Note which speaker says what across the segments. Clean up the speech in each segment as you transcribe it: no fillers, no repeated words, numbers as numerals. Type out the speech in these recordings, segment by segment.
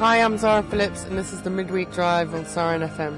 Speaker 1: Hi, I'm Zara Phillips, and this is the Midweek Drive on Siren FM.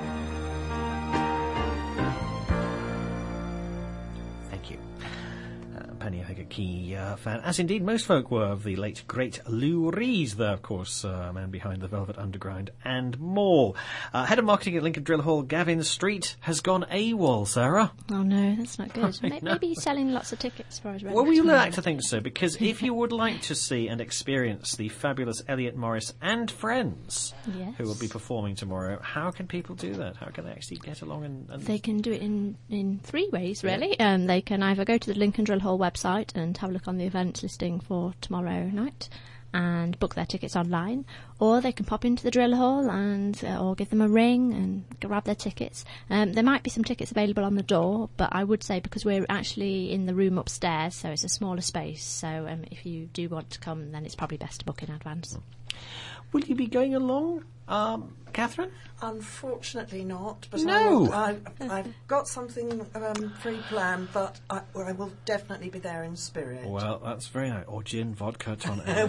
Speaker 2: Thank you. Penny, I think, a key fan, as indeed most folk were, of the late, great Lou Rees, there, of course, man behind the Velvet Underground and more. Head of marketing at Lincoln Drill Hall, Gavin Street, has gone AWOL, Sarah.
Speaker 3: Oh no, that's not good. Maybe he's selling lots of tickets for his
Speaker 2: Well, we like to think so, because if you would like to see and experience the fabulous Elliot Morris and friends,
Speaker 3: yes,
Speaker 2: who will be performing tomorrow, how can people do that? How can they actually get along and...
Speaker 3: They can do it in three ways, really. They can either go to the Lincoln Drill Hall website and have a look on the events listing for tomorrow night and book their tickets online, or they can pop into the Drill Hall and or give them a ring and grab their tickets. There might be some tickets available on the door, but I would say, because we're actually in the room upstairs, so it's a smaller space, so if you do want to come, then it's probably best to book in advance.
Speaker 2: Will you be going along, Catherine?
Speaker 4: Unfortunately not, but
Speaker 2: no.
Speaker 4: I've got something pre-planned, but I will definitely be there in spirit.
Speaker 2: Well, that's very nice. Or gin, vodka, tonic.
Speaker 4: A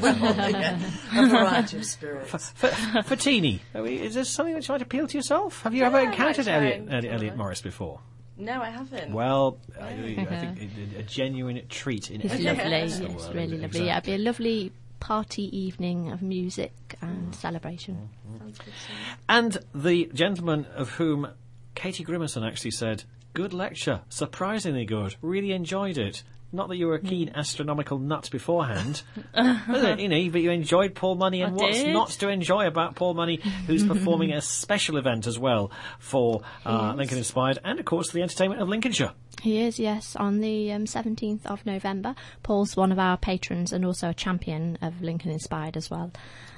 Speaker 4: variety of spirits.
Speaker 2: For Teenie, is this something which might appeal to yourself? Have you ever encountered Elliot Morris before?
Speaker 5: No, I haven't.
Speaker 2: Well, I think a genuine treat.
Speaker 3: It's lovely. It's really lovely.
Speaker 2: Exactly.
Speaker 3: Yeah, it'd be a lovely party evening of music and celebration.
Speaker 5: Sounds good.
Speaker 2: And the gentleman of whom Katie Grimmerson actually said, good lecture, surprisingly good, really enjoyed it. Not that you were a keen astronomical nut beforehand, but you enjoyed Paul Money, and what's not to enjoy about Paul Money, who's performing a special event as well for Lincoln Inspired, and of course the entertainment of Lincolnshire.
Speaker 3: He is, yes, on the 17th of November. Paul's one of our patrons and also a champion of Lincoln Inspired as well.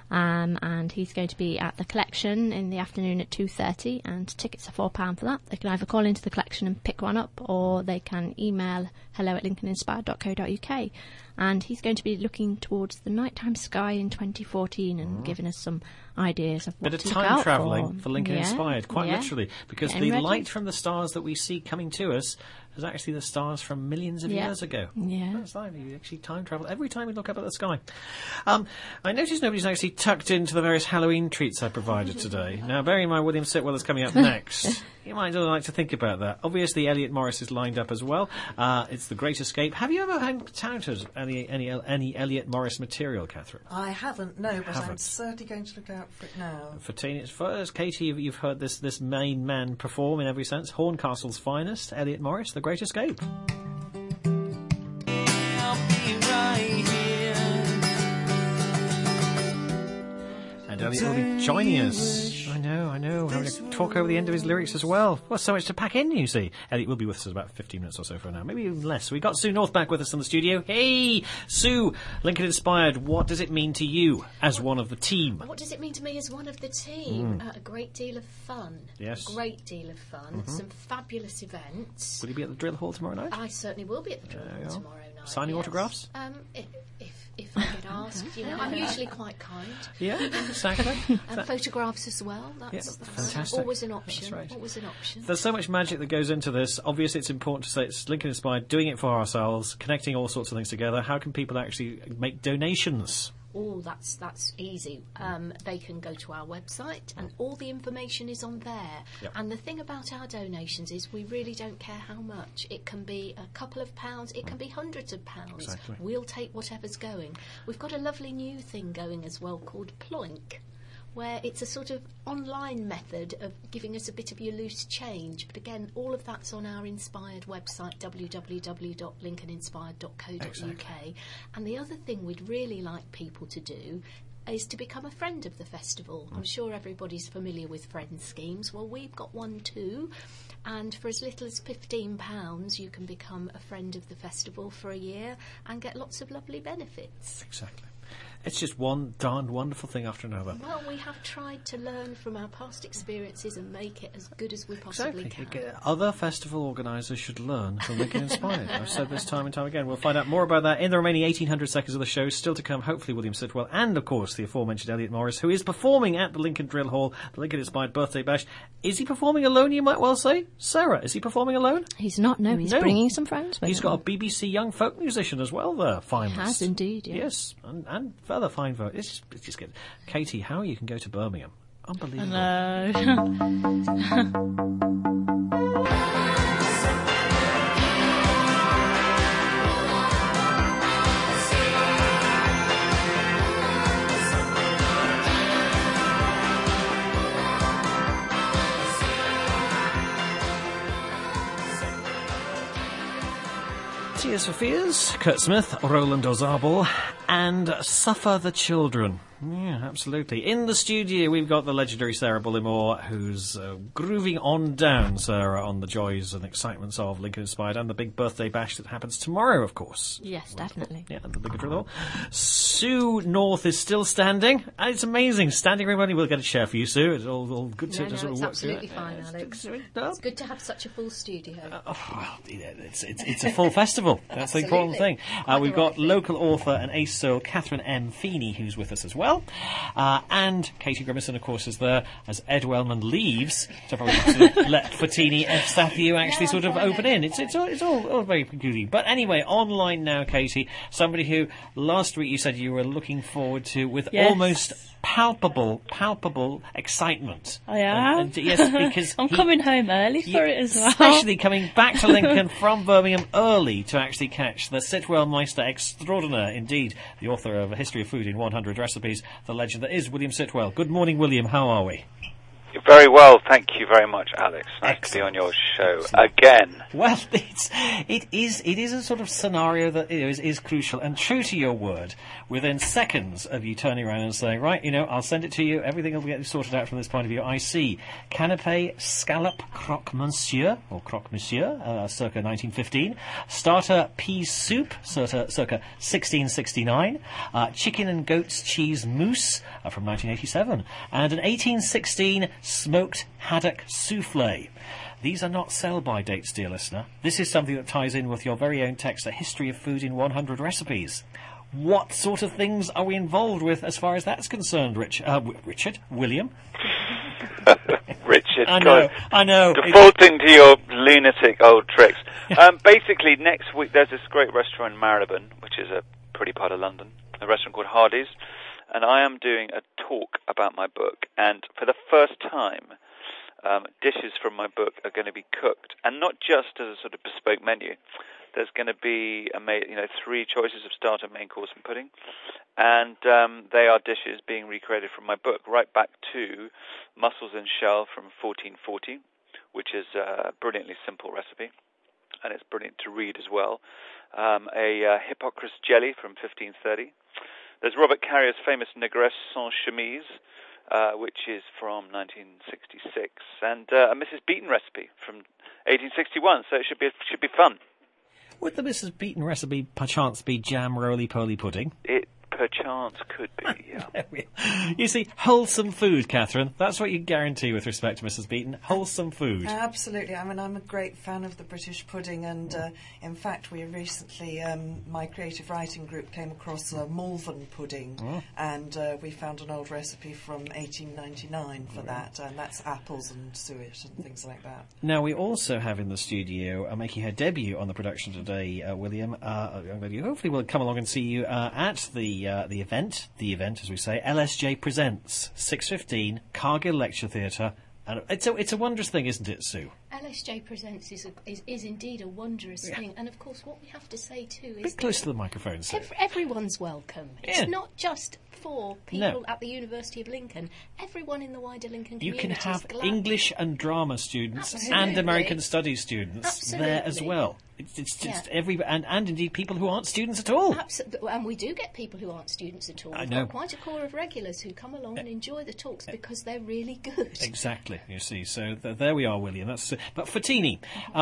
Speaker 3: And he's going to be at the collection in the afternoon at 2:30, and tickets are £4 for that. They can either call into the collection and pick one up, or they can email hello@lincolninspired.co.uk. And he's going to be looking towards the nighttime sky in 2014 and giving us some ideas of what
Speaker 2: Bit
Speaker 3: to
Speaker 2: of
Speaker 3: look
Speaker 2: time
Speaker 3: out
Speaker 2: travelling for Lincoln Inspired, quite
Speaker 3: yeah.
Speaker 2: literally, because
Speaker 3: Getting
Speaker 2: the
Speaker 3: ready.
Speaker 2: light from the stars that we see coming to us is actually the stars from millions of years ago.
Speaker 3: Yeah.
Speaker 2: That's like you actually time travel every time you look up at the sky. I noticed nobody's actually tucked into the various Halloween treats I provided today. Now, bearing in mind William Sitwell is coming up next, you might like to think about that. Obviously, Elliot Morris is lined up as well. It's The Great Escape. Have you ever encountered any Elliot Morris material, Catherine?
Speaker 4: I haven't, no, but I'm certainly going to look out for it now.
Speaker 2: For teenagers, first, Katie, you've heard this main man perform in every sense. Horncastle's finest, Elliot Morris, The Great Escape. I'll be right here. And Elliot will be joining us. I know. Having to talk over the end of his lyrics as well. Well, so much to pack in, you see. Elliot will be with us in about 15 minutes or so for now, maybe even less. We got Sue North back with us in the studio. Hey, Sue, Lincoln Inspired, what does it mean to you as one of the team?
Speaker 6: What does it mean to me as one of the team? A great deal of fun.
Speaker 2: Yes.
Speaker 6: A great deal of fun. Some fabulous events.
Speaker 2: Will you be at the Drill Hall tomorrow night?
Speaker 6: I certainly will be at the Drill Hall tomorrow night.
Speaker 2: Signing autographs?
Speaker 6: If I get asked, I'm usually quite kind.
Speaker 2: Yeah, exactly.
Speaker 6: And photographs as well. That's
Speaker 2: fantastic.
Speaker 6: Always an option.
Speaker 2: That's right.
Speaker 6: Always an option.
Speaker 2: There's so much magic that goes into this. Obviously, it's important to say it's Lincoln Inspired, doing it for ourselves, connecting all sorts of things together. How can people actually make donations?
Speaker 6: Oh, that's easy. They can go to our website and all the information is on there.
Speaker 2: Yep.
Speaker 6: And the thing about our donations is we really don't care how much. It can be a couple of pounds, it can be hundreds of pounds.
Speaker 2: Exactly.
Speaker 6: We'll take whatever's going. We've got a lovely new thing going as well called Ploink, where it's a sort of online method of giving us a bit of your loose change. But again, all of that's on our Inspired website, www.lincolninspired.co.uk.
Speaker 2: Exactly.
Speaker 6: And the other thing we'd really like people to do is to become a friend of the festival. I'm sure everybody's familiar with friend schemes. Well, we've got one too. And for as little as £15, you can become a friend of the festival for a year and get lots of lovely benefits.
Speaker 2: Exactly. It's just one darned wonderful thing after another.
Speaker 6: Well, we have tried to learn from our past experiences and make it as good as we possibly can.
Speaker 2: Other festival organisers should learn from Lincoln Inspired. I've said this time and time again. We'll find out more about that in the remaining 1800 seconds of the show. Still to come, hopefully, William Sitwell and, of course, the aforementioned Elliot Morris, who is performing at the Lincoln Drill Hall, the Lincoln Inspired Birthday Bash. Is he performing alone, you might well say? Sarah, is he performing alone?
Speaker 3: He's not, no. He's bringing some friends with him.
Speaker 2: He's got a BBC Young Folk musician as well there, finalist.
Speaker 3: He has indeed,
Speaker 2: Yes, and further fine vote. It's just good. Katie, how you can go to Birmingham? Unbelievable. Tears for Fears, Kurt Smith, Roland Ozabal, and Suffer the Children. Yeah, absolutely. In the studio, we've got the legendary Sarah Bullimore, who's grooving on down, Sarah, on the joys and excitements of Lincoln Inspired and the big birthday bash that happens tomorrow, of course.
Speaker 3: Yes, definitely.
Speaker 2: Yeah, the bigger drill. Sue North is still standing. It's amazing. Standing room only. We'll get a chair for you, Sue. It's all good to
Speaker 6: It's
Speaker 2: work
Speaker 6: absolutely fine, Alex. It's good to have such a full studio.
Speaker 2: It's a full festival. That's the important thing. We've got local author and ace soul Catherine M. Feeney, who's with us as well. And Katie Grimmerson, of course, is there as Ed Wellman leaves to probably sort of let Fottini Stathiou actually sort of open in. It's all very peculiar. But anyway, online now, Katie, somebody who last week you said you were looking forward to with almost palpable excitement.
Speaker 5: I am.
Speaker 2: And yes, because
Speaker 5: I'm coming home early for it as well.
Speaker 2: Especially coming back to Lincoln from Birmingham early to actually catch the Sitwell Meister extraordinaire, indeed, the author of A History of Food in 100 Recipes, the legend that is William Sitwell. Good morning, William. How are we?
Speaker 7: Very well, thank you very much, Alex. Nice to be on your show again.
Speaker 2: Well, it is a sort of scenario that is crucial and true to your word. Within seconds of you turning around and saying, right, I'll send it to you. Everything will get sorted out from this point of view. I see canapé scallop croque monsieur circa 1915. Starter pea soup circa 1669. Chicken and goat's cheese mousse from 1987, and an 1816 smoked haddock soufflé. These are not sell-by dates, dear listener. This is something that ties in with your very own text, A History of Food in 100 Recipes. What sort of things are we involved with as far as that's concerned, William?
Speaker 7: Richard,
Speaker 2: I know.
Speaker 7: Defaulting to your lunatic old tricks. Basically, next week there's this great restaurant in Marylebone, which is a pretty part of London, a restaurant called Hardy's, and I am doing a talk about my book, and for the first time, dishes from my book are going to be cooked, and not just as a sort of bespoke menu. There's going to be 3 choices of starter, main course, and pudding, and they are dishes being recreated from my book, right back to mussels in shell from 1440, which is a brilliantly simple recipe, and it's brilliant to read as well. A Hippocras jelly from 1530. There's Robert Carrier's famous Negresse sans chemise, which is from 1966, and a Mrs. Beaton recipe from 1861. So it should be fun.
Speaker 2: Would the Mrs. Beaton recipe perchance be jam roly-poly pudding? It
Speaker 7: perchance could be, yeah.
Speaker 2: You see, wholesome food, Catherine. That's what you guarantee with respect to Mrs. Beaton. Wholesome food.
Speaker 4: Absolutely. I mean, I'm a great fan of the British pudding, and in fact, we recently, my creative writing group came across a Malvern pudding, and we found an old recipe from 1899 for that, and that's apples and suet and things like that.
Speaker 2: Now, we also have in the studio, making her debut on the production today, William, hopefully we'll come along and see you at the event, as we say, LSJ Presents, 6:15, Cargill Lecture Theatre. And it's a wondrous thing, isn't it, Sue?
Speaker 6: LSJ Presents is indeed a wondrous thing. And, of course, what we have to say, too, is...
Speaker 2: A bit close to the microphone, Sue.
Speaker 6: Everyone's welcome.
Speaker 2: Yeah.
Speaker 6: It's not just for people at the University of Lincoln. Everyone in the wider Lincoln community.
Speaker 2: You can have English and drama students and American Studies students there as well. It's just and indeed people who aren't students at all.
Speaker 6: Absolutely, and we do get people who aren't students at all.
Speaker 2: I know.
Speaker 6: We've got quite a core of regulars who come along and enjoy the talks because they're really good.
Speaker 2: Exactly, you see. So there we are, William. But Fottini,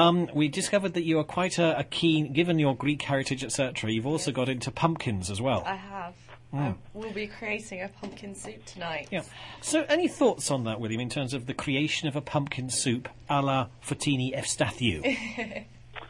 Speaker 2: we discovered that you are quite a keen, given your Greek heritage, etc. You've also got into pumpkins as well.
Speaker 1: I have. We'll be creating a pumpkin soup tonight.
Speaker 2: Yeah. So, any thoughts on that, William, in terms of the creation of a pumpkin soup a la Fottini Stathiou?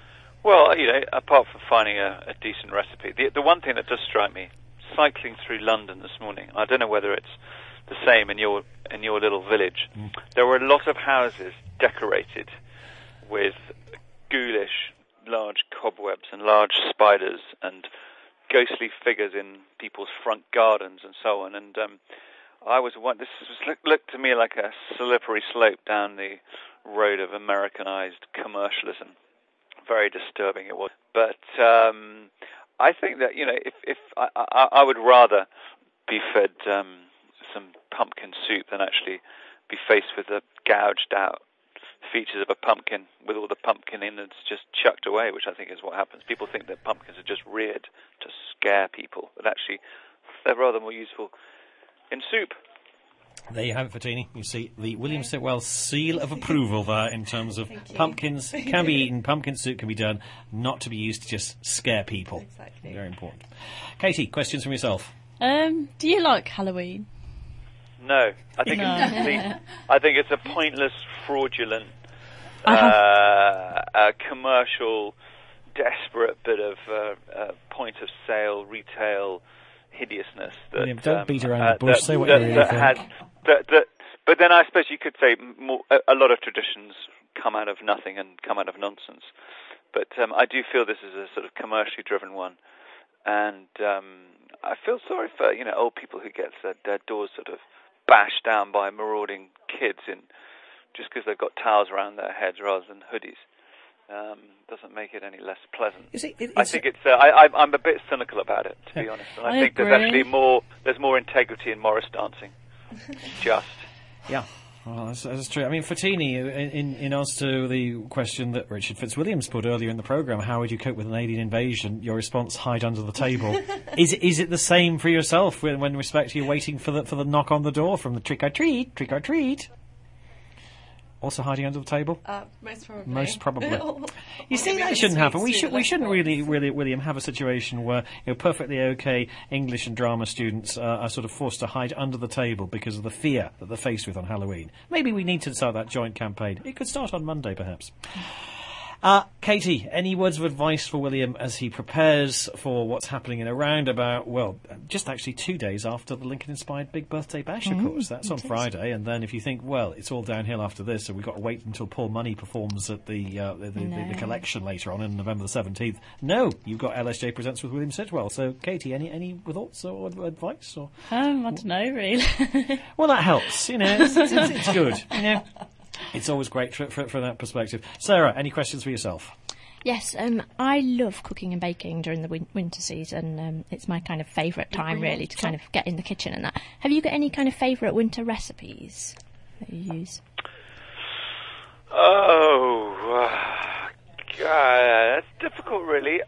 Speaker 7: Well, apart from finding a decent recipe, the one thing that does strike me, cycling through London this morning, I don't know whether it's the same in your little village, there were a lot of houses decorated with ghoulish large cobwebs and large spiders and ghostly figures in people's front gardens and so on. And looked to me like a slippery slope down the road of Americanized commercialism. Very disturbing it was. But I think that, if I would rather be fed some pumpkin soup than actually be faced with the gouged out features of a pumpkin with all the pumpkin innards just chucked away, which I think is what happens. People think that pumpkins are just reared to scare people, but actually they're rather more useful in soup.
Speaker 2: There you have it, Fatini. You see the William Sitwell seal of approval there in terms of pumpkins can be eaten, pumpkin soup can be done, not to be used to just scare people.
Speaker 5: Exactly.
Speaker 2: Very important. Katie, questions from yourself?
Speaker 5: Do you like Halloween?
Speaker 7: No, I think it's a pointless, fraudulent, commercial, desperate bit of point of sale retail hideousness. That,
Speaker 2: William, don't beat around the bush. Say what you really think.
Speaker 7: But then I suppose you could say a lot of traditions come out of nothing and come out of nonsense. But I do feel this is a sort of commercially driven one, and I feel sorry for old people who get their doors sort of bashed down by marauding kids just because they've got towels around their heads rather than hoodies. Doesn't make it any less pleasant. I think it's. I'm a bit cynical about it, to be honest. And I think
Speaker 5: agree.
Speaker 7: there's actually there's more integrity in Morris dancing. Just.
Speaker 2: Yeah. Well, that's true. I mean, Fatini, in answer to the question that Richard Fitzwilliams put earlier in the programme, how would you cope with an alien invasion? Your response: hide under the table. Is it the same for yourself when respect you're waiting for the knock on the door from the trick or treat? Also hiding under the table? Most probably. You see, that shouldn't happen. We shouldn't really, William, have a situation where perfectly okay English and drama students are sort of forced to hide under the table because of the fear that they're faced with on Halloween. Maybe we need to start that joint campaign. It could start on Monday, perhaps. Katie, any words of advice for William as he prepares for what's happening in around about, just actually 2 days after the Lincoln-inspired Big Birthday Bash, of course. That's on Friday, and then if you think, it's all downhill after this, so we've got to wait until Paul Money performs at the collection later on November the 17th. No, you've got LSJ Presents with William Sitwell. So, Katie, any thoughts or advice? Or?
Speaker 5: I don't know, really.
Speaker 2: Well, that helps, it's good, It's always great from that perspective. Sarah, any questions for yourself?
Speaker 3: Yes, I love cooking and baking during the winter season. It's my kind of favourite time, really, to kind of get in the kitchen and that. Have you got any kind of favourite winter recipes that you use?
Speaker 7: Oh, God, that's difficult, really.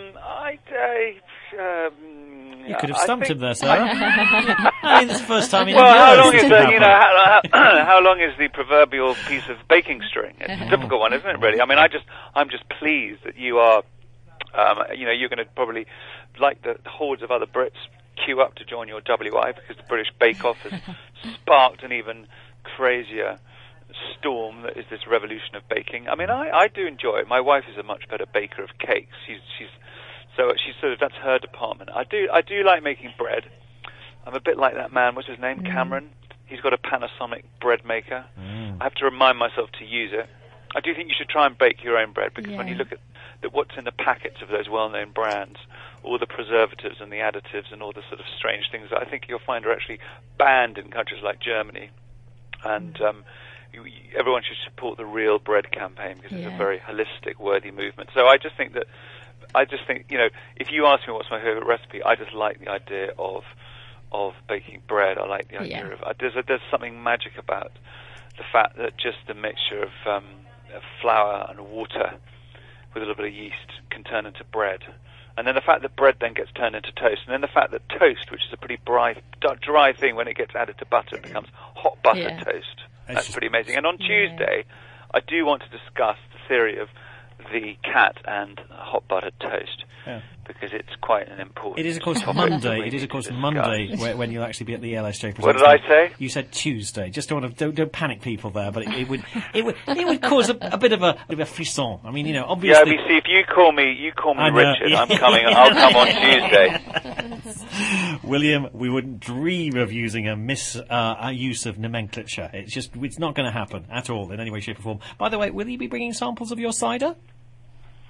Speaker 2: You could have stumped him there, Sarah. I mean, it's the first time in
Speaker 7: how long is how long is the proverbial piece of baking string? It's a difficult one, isn't it? Really. I mean, I'm just pleased that you are. You're going to probably, like the hordes of other Brits, queue up to join your WI because the British Bake Off has sparked an even crazier storm that is this revolution of baking. I mean, I do enjoy it. My wife is a much better baker of cakes. So she's sort of, that's her department. I do like making bread. I'm a bit like that man, what's his name, Cameron? He's got a Panasonic bread maker. I have to remind myself to use it. I do think you should try and bake your own bread, because when you look at what's in the packets of those well-known brands, all the preservatives and the additives and all the sort of strange things that I think you'll find are actually banned in countries like Germany. And everyone should support the Real Bread campaign, because it's a very holistic, worthy movement. So I just think, if you ask me what's my favourite recipe, I just like the idea of baking bread. I like the idea of there's something magic about the fact that just a mixture of flour and water with a little bit of yeast can turn into bread, and then the fact that bread then gets turned into toast, and then the fact that toast, which is a pretty dry thing, when it gets added to butter, it becomes hot buttered toast. That's pretty amazing. And on Tuesday, I do want to discuss the theory of the cat and hot buttered toast, because it's quite an important.
Speaker 2: It is, of course, Monday. It is, of course, Monday when you'll actually be at the LSJ.
Speaker 7: What did I say?
Speaker 2: You said Tuesday. Just don't panic people there, but it would cause a bit of a frisson. I mean, obviously.
Speaker 7: Yeah, see, if you call me Richard, I'm coming. I'll come on Tuesday.
Speaker 2: William, we wouldn't dream of using a use of nomenclature. It's not going to happen at all in any way, shape, or form. By the way, will you be bringing samples of your cider?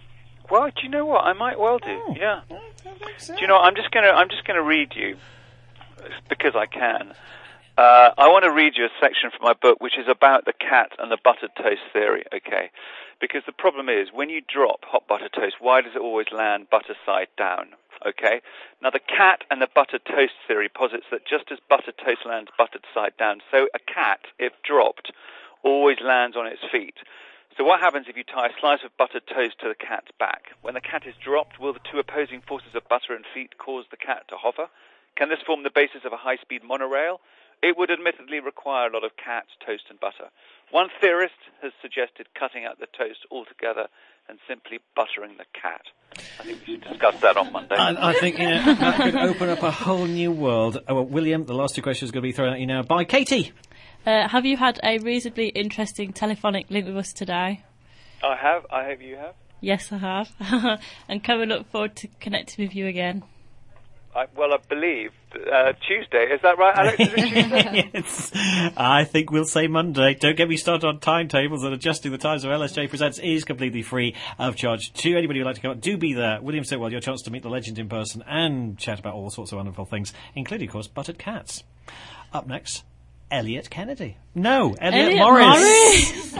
Speaker 7: Well, do you know what? I might well do.
Speaker 2: Oh,
Speaker 7: Yeah.
Speaker 2: I think so.
Speaker 7: Do you know what? I'm just gonna read you because I can. I want to read you a section from my book which is about the cat and the buttered toast theory, okay? Because the problem is, when you drop hot buttered toast, why does it always land butter side down, okay? Now, the cat and the buttered toast theory posits that just as buttered toast lands buttered side down, so a cat, if dropped, always lands on its feet. So what happens if you tie a slice of buttered toast to the cat's back? When the cat is dropped, will the two opposing forces of butter and feet cause the cat to hover? Can this form the basis of a high-speed monorail? It would admittedly require a lot of cats, toast and butter. One theorist has suggested cutting out the toast altogether and simply buttering the cat. I think we should discuss that on Monday.
Speaker 2: I think that could open up a whole new world. Oh, well, William, the last two questions are going to be thrown at you now by Katie.
Speaker 5: Have you had a reasonably interesting telephonic link with us today?
Speaker 7: I have. I hope you have.
Speaker 5: Yes, I have. And can we look forward to connecting with you again?
Speaker 7: I believe Tuesday. Is that right, Alex? Is it Tuesday?
Speaker 2: Yes. I think we'll say Monday. Don't get me started on timetables, and adjusting the times of LSJ Presents is completely free of charge to anybody who'd like to come out. Do be there. William Sitwell, your chance to meet the legend in person and chat about all sorts of wonderful things, including, of course, buttered cats. Up next, Elliot Kennedy. No, Elliot Morris.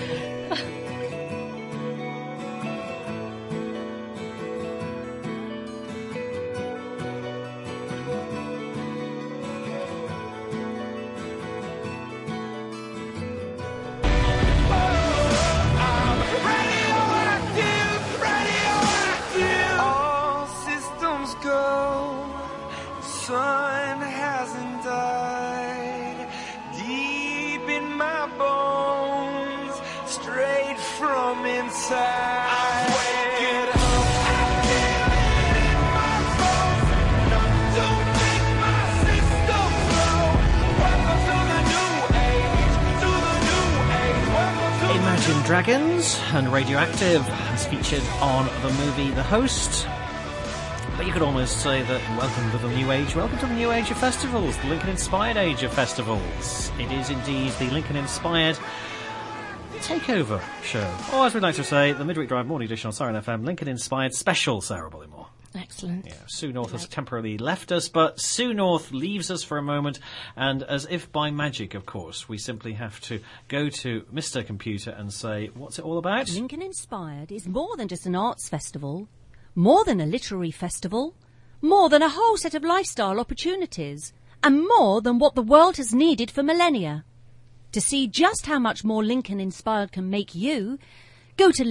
Speaker 2: Dragons and Radioactive as featured on the movie The Host. But you could almost say that welcome to the new age of festivals, the Lincoln-inspired age of festivals. It is indeed the Lincoln-inspired takeover show. Or as we like to say, the Midweek Drive Morning Edition on Siren FM, Lincoln-inspired special Sarah Bullymore.
Speaker 3: Excellent.
Speaker 2: Yeah, Sue North has temporarily left us, but Sue North leaves us for a moment, and as if by magic, of course, we simply have to go to Mr. Computer and say, what's it all about?
Speaker 8: Lincoln Inspired is more than just an arts festival, more than a literary festival, more than a whole set of lifestyle opportunities, and more than what the world has needed for millennia. To see just how much more Lincoln Inspired can make you, go to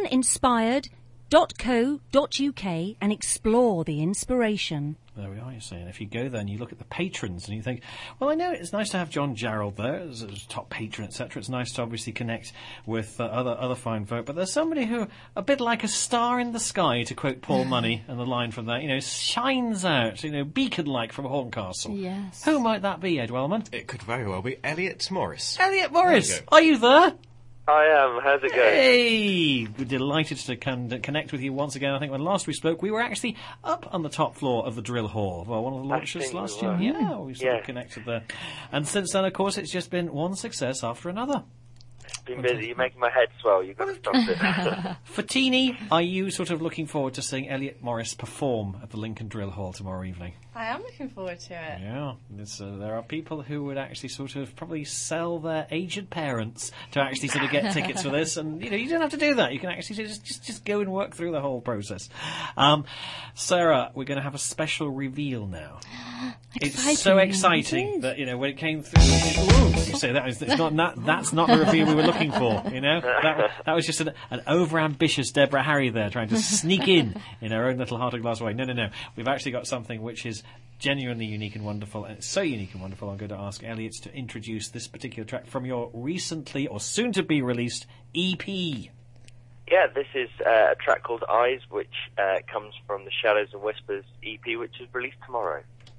Speaker 8: lincolninspired.co.uk and explore the inspiration.
Speaker 2: There we are, you're saying. If you go there and you look at the patrons and you think, well, I know it's nice to have John Jarrold there as a top patron, etc. It's nice to obviously connect with other fine folk, but there's somebody who, a bit like a star in the sky, to quote Paul Money and the line from that, shines out, beacon-like from Horncastle.
Speaker 3: Yes.
Speaker 2: Who might that be, Ed Wellman?
Speaker 9: It could very well be Elliot Morris.
Speaker 2: Elliot Morris! Are you there?
Speaker 10: I am. How's it going?
Speaker 2: Hey! We're delighted to connect with you once again. I think when last we spoke, we were actually up on the top floor of the Drill Hall, one of the launches last year. Yeah, we sort of connected there. And since then, of course, it's just been one success after another.
Speaker 10: Been busy. You're making my head swell. You've got to stop it.
Speaker 2: Fatini, are you sort of looking forward to seeing Elliot Morris perform at the Lincoln Drill Hall tomorrow evening?
Speaker 1: I am looking forward to it.
Speaker 2: Yeah, there are people who would actually sort of probably sell their aged parents to actually sort of get tickets for this, and you don't have to do that. You can actually just go and work through the whole process. Sarah, we're going to have a special reveal now. It's so exciting that when it came through, you say that's not the reveal we were looking for. That was just an over-ambitious Deborah Harry there trying to sneak in her own little heart of glass way. No. We've actually got something which is genuinely unique and wonderful, and it's so unique and wonderful. I'm going to ask Elliot to introduce this particular track from your recently or soon-to-be released EP.
Speaker 10: Yeah, this is a track called Eyes, which comes from the Shadows and Whispers EP, which is released tomorrow.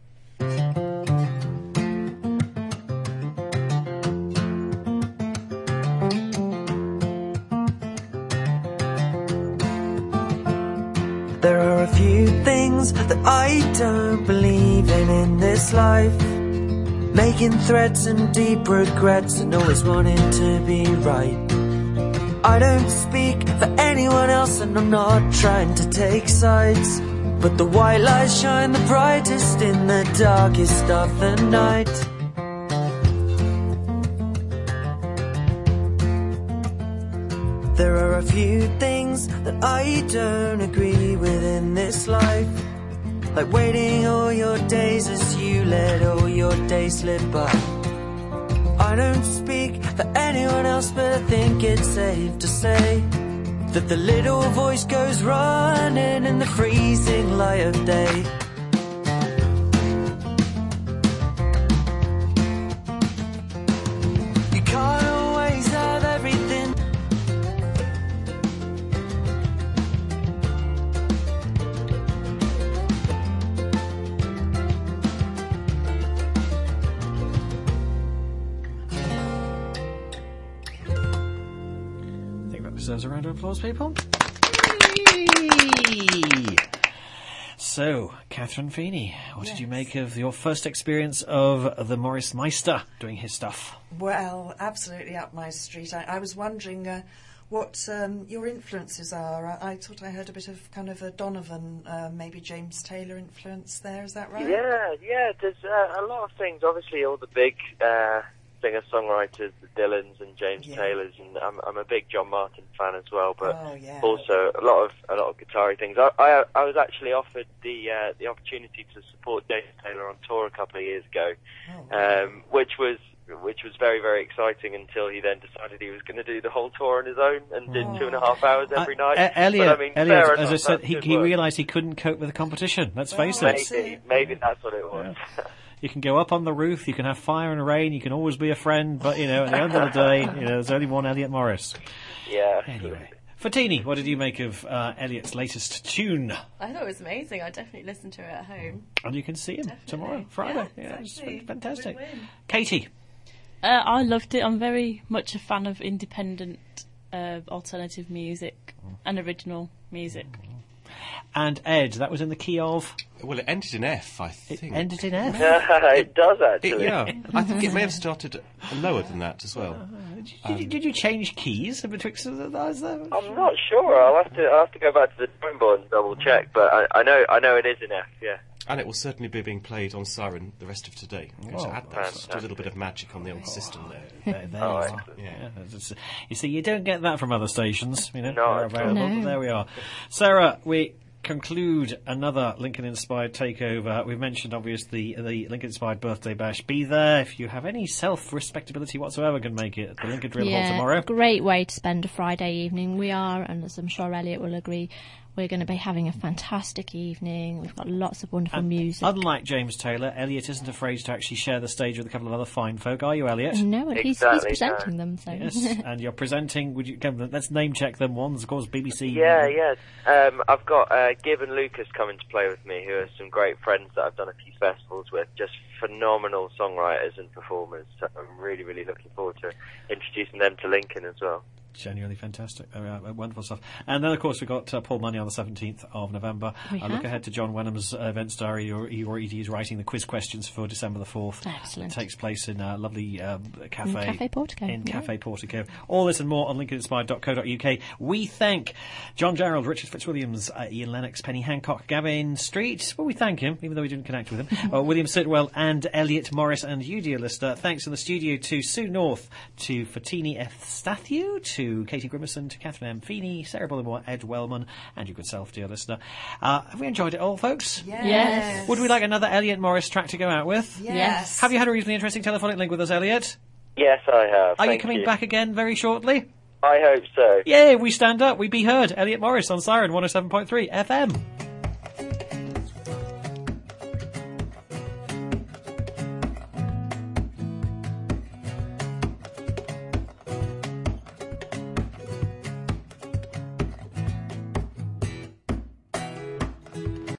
Speaker 11: There are a few things that I don't believe in this life. Making threats and deep regrets and always wanting to be right. I don't speak for anyone else, and I'm not trying to take sides, but the white lights shine the brightest in the darkest of the night. There are a few things that I don't agree with in this life, like waiting all your days as you let all your days slip by. I don't speak for anyone else, but I think it's safe to say that the little voice goes running in the freezing light of day. You can't always have everything.
Speaker 2: Deserves a round of applause, people. So, Catherine Feeney, what did you make of your first experience of the Morris Meister doing his stuff?
Speaker 4: Well, absolutely up my street. I was wondering what your influences are. I thought I heard a bit of kind of a Donovan, maybe James Taylor influence there. Is that right?
Speaker 10: Yeah. There's a lot of things. Obviously, all the big singer-songwriters, the Dylans and James Taylors, and I'm a big John Martin fan as well. But also a lot of guitar-y things. I was actually offered the opportunity to support James Taylor on tour a couple of years ago, which was very, very exciting until he then decided he was going to do the whole tour on his own and did 2.5 hours every night.
Speaker 2: Elliot,
Speaker 10: Elliot,
Speaker 2: as I said, he realised he couldn't cope with the competition. Let's face it.
Speaker 10: Maybe that's what it was.
Speaker 2: Yeah. You can go up on the roof, you can have fire and rain, you can always be a friend, but, at the end of the day, there's only one Elliot Morris.
Speaker 10: Yeah.
Speaker 2: Anyway. Fatini, what did you make of Elliot's latest tune?
Speaker 1: I thought it was amazing. I definitely listened to it at home.
Speaker 2: And you can see him tomorrow, Friday. Yeah, exactly. It's fantastic. Katie?
Speaker 5: I loved it. I'm very much a fan of independent alternative music and original music.
Speaker 2: And Ed, that was in the key of?
Speaker 9: Well, it ended in F, I think.
Speaker 2: It ended in F?
Speaker 10: It does, actually.
Speaker 9: I think it may have started lower than that as well.
Speaker 2: Did you change keys betwixt those?
Speaker 10: I'm not sure. I'll have to go back to the drawing board and double check. But I know it is in F. Yeah.
Speaker 9: And it will certainly be being played on Siren the rest of today. I'm going to add that to a little bit of magic on the old system there.
Speaker 2: There you are. Yeah. You see, you don't get that from other stations.
Speaker 10: No.
Speaker 2: But there we are. Sarah, we conclude another Lincoln-inspired takeover. We've mentioned, obviously, the Lincoln-inspired birthday bash. Be there if you have any self-respectability whatsoever can make it at the Lincoln Drill Hall tomorrow.
Speaker 3: Great way to spend a Friday evening. We are, and as I'm sure Elliot will agree, we're going to be having a fantastic evening. We've got lots of wonderful music.
Speaker 2: Unlike James Taylor, Elliot isn't afraid to actually share the stage with a couple of other fine folk, are you, Elliot?
Speaker 3: No, and he's presenting them. So.
Speaker 2: Yes, and you're presenting. Let's name check them. One's, of course, BBC.
Speaker 10: Yeah. I've got Gib and Lucas coming to play with me, who are some great friends that I've done a few festivals with. Just phenomenal songwriters and performers. So I'm really, really looking forward to introducing them to Lincoln as well.
Speaker 2: Genuinely fantastic. Wonderful stuff. And then, of course, we've got Paul Money on the 17th of November. Look ahead to John Wenham's events diary. He's writing the quiz questions for December the 4th.
Speaker 3: Excellent.
Speaker 2: It takes place in a lovely cafe.
Speaker 3: Cafe Portico.
Speaker 2: Cafe Portico. All this and more on lincolninspired.co.uk. We thank John Gerald, Richard Fitzwilliams, Ian Lennox, Penny Hancock, Gavin Street. Well, we thank him, even though we didn't connect with him. William Sitwell and Elliot Morris, and you, dear listener. Thanks in the studio to Sue North, to Fatini Estathew, to Katie Grimmerson, to Catherine M. Feeney, Sarah Bullimore, Ed Wellman, and your good self, dear listener. Have we enjoyed it all, folks?
Speaker 4: Yes.
Speaker 2: Would we like another Elliot Morris track to go out with?
Speaker 4: Yes.
Speaker 2: Have you had a reasonably interesting telephonic link with us, Elliot?
Speaker 10: Yes, I have.
Speaker 2: Are you coming back again very shortly?
Speaker 10: I hope so.
Speaker 2: Yay, we stand up, we be heard. Elliot Morris on Siren 107.3 FM.